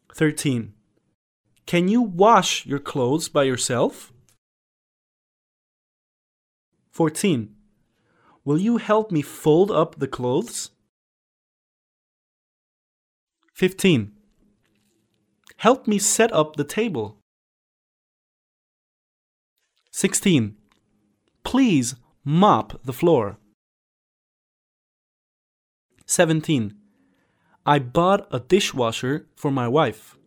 13. Can you wash your clothes by yourself? 14. Will you help me fold up the clothes? 15. Help me set up the table. 16. Please mop the floor. 17. I bought a dishwasher for my wife.